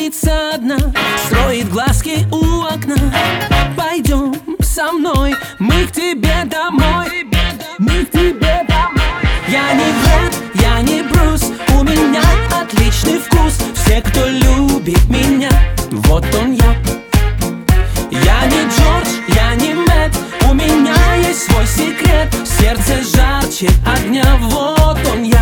улица одна, строит глазки у окна. Пойдем со мной, мы к тебе домой. Мы к тебе домой. Я не Брэд, я не Брюс, у меня отличный вкус. Все, кто любит меня, вот он я. Я не Джордж, я не Мэтт, у меня есть свой секрет. Сердце жарче огня, вот он я.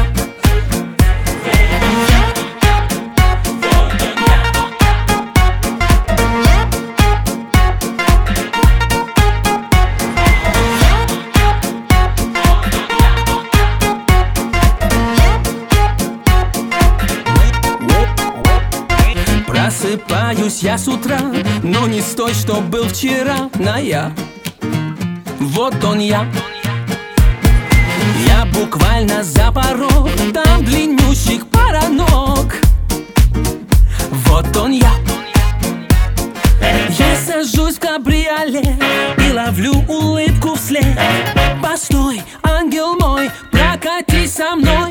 Просыпаюсь я с утра, но не с той, что был вчера. На я, вот он я. Я буквально за порог, там длиннющих пара ног. Вот он я. Я сажусь в кабриолет и ловлю улыбку вслед. Постой, ангел мой, прокатись со мной.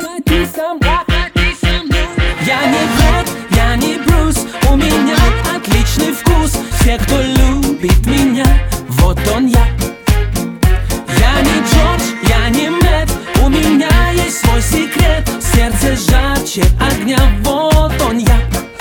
Я не Брэд, я не Брюс, у меня отличный вкус. Все, кто любит меня, вот он я. Я не Джордж, я не Мэтт, у меня есть свой секрет. Сердце жарче огня, вот он я.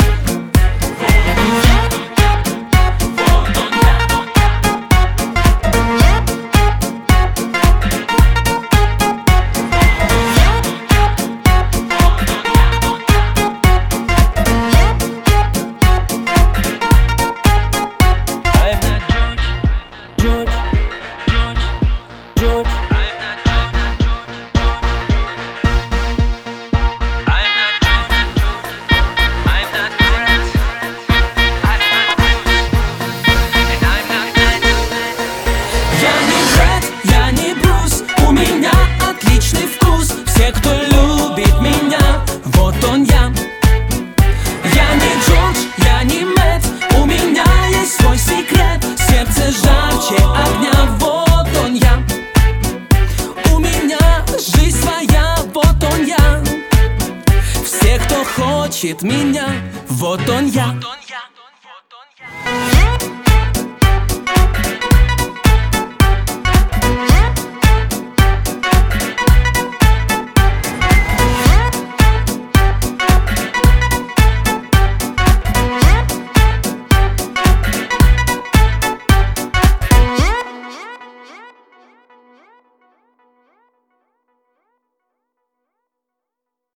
Все, кто любит меня, вот он я. Я не Джордж, я не Мэтт, у меня есть свой секрет. Сердце жарче огня, вот он я. У меня жизнь своя, вот он я. Все, кто хочет меня, вот он я.